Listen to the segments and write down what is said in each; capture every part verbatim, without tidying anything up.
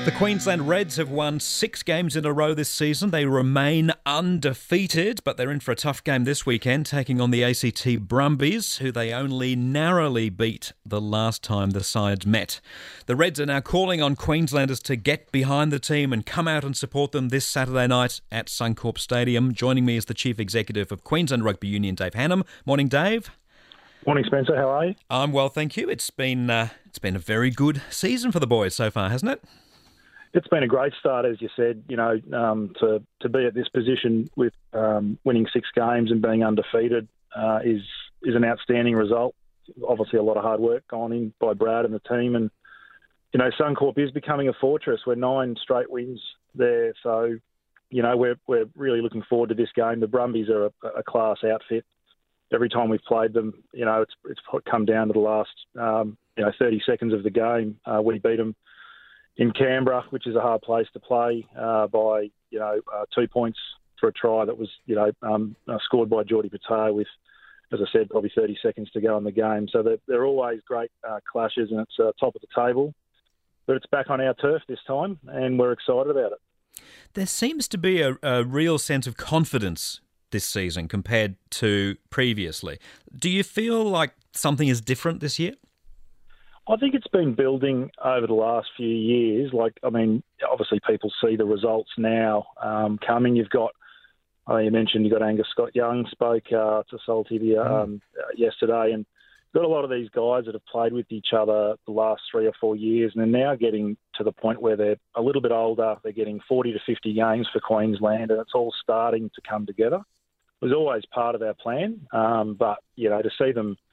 The Queensland Reds have won six games in a row this season. They remain undefeated, but they're in for a tough game this weekend, taking on the A C T Brumbies, who they only narrowly beat the last time the sides met. The Reds are now calling on Queenslanders to get behind the team and come out and support them this Saturday night at Suncorp Stadium. Joining me is the Chief Executive of Queensland Rugby Union, Dave Hannam. Morning, Dave. Morning, Spencer. How are you? I'm well, thank you. It's been uh, it's been a very good season for the boys so far, hasn't it? It's been a great start, as you said. You know, um, to to be at this position with um, winning six games and being undefeated uh, is is an outstanding result. Obviously, a lot of hard work gone in by Brad and the team, and you know, Suncorp is becoming a fortress. We're nine straight wins there, so you know, we're we're really looking forward to this game. The Brumbies are a, a class outfit. Every time we've played them, you know, it's it's come down to the last um, you know thirty seconds of the game. Uh, we beat them in Canberra, which is a hard place to play, uh, by you know uh, two points for a try that was you know um, uh, scored by Geordie Patea with, as I said, probably thirty seconds to go in the game. So they're, they're always great uh, clashes, and it's uh, top of the table. But it's back on our turf this time, and we're excited about it. There seems to be a, a real sense of confidence this season compared to previously. Do you feel like something is different this year? I think it's been building over the last few years. Like, I mean, obviously people see the results now um, coming. You've got, I mean, you mentioned you've got Angus Scott Young spoke uh, to Salty um, mm. uh, yesterday, and got a lot of these guys that have played with each other the last three or four years, and they're now getting to the point where they're a little bit older. They're getting forty to fifty games for Queensland, and it's all starting to come together. It was always part of our plan, um, but, you know, to see them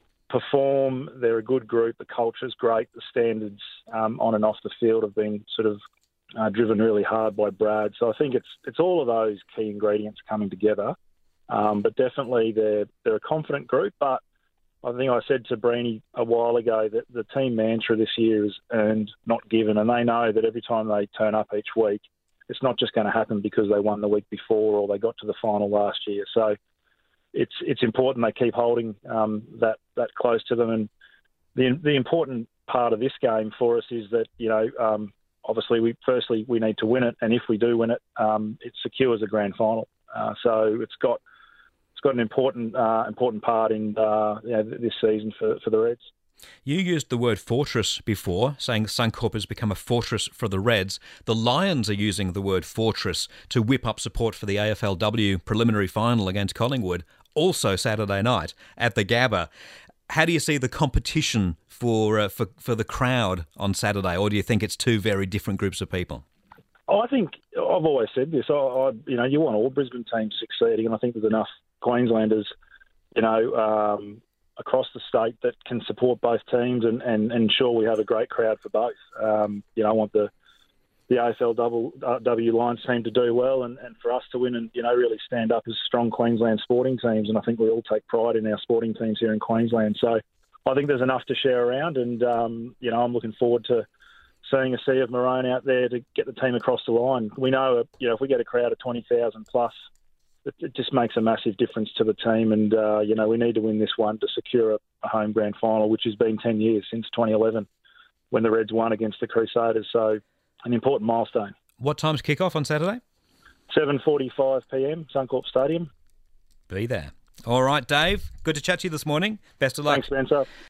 perform, they're a good group, the culture's great, the standards um, on and off the field have been sort of uh, driven really hard by Brad. So I think it's it's all of those key ingredients coming together. Um, but definitely they're, they're a confident group, but I think I said to Breeny a while ago that the team mantra this year is earned, not given, and they know that every time they turn up each week, it's not just going to happen because they won the week before or they got to the final last year. So it's it's important they keep holding um, that that close to them. And the the important part of this game for us is that, you know, um, obviously we firstly we need to win it, and if we do win it, um, it secures a grand final. Uh, so it's got it's got an important uh, important part in uh, you know, this season for for the Reds. You used the word fortress before, saying Suncorp has become a fortress for the Reds. The Lions are using the word fortress to whip up support for the A F L W preliminary final against Collingwood, also Saturday night at the Gabba. How do you see the competition for uh, for for the crowd on Saturday, or do you think it's two very different groups of people? Oh, I think I've always said this. I, I, you know, you want all Brisbane teams succeeding, and I think there's enough Queenslanders, you know, um, across the state that can support both teams and, and, and ensure we have a great crowd for both. Um, you know, I want the the A F L W Lions team to do well and, and for us to win and, you know, really stand up as strong Queensland sporting teams. And I think we all take pride in our sporting teams here in Queensland. So I think there's enough to share around. And, um, you know, I'm looking forward to seeing a sea of maroon out there to get the team across the line. We know, you know, if we get a crowd of twenty thousand plus, it, it just makes a massive difference to the team. And, uh, you know, we need to win this one to secure a, a home grand final, which has been ten years, since twenty eleven, when the Reds won against the Crusaders. So an important milestone. What time's kick-off on Saturday? seven forty-five p.m, Suncorp Stadium. Be there. All right, Dave. Good to chat to you this morning. Best of luck. Thanks, Spencer.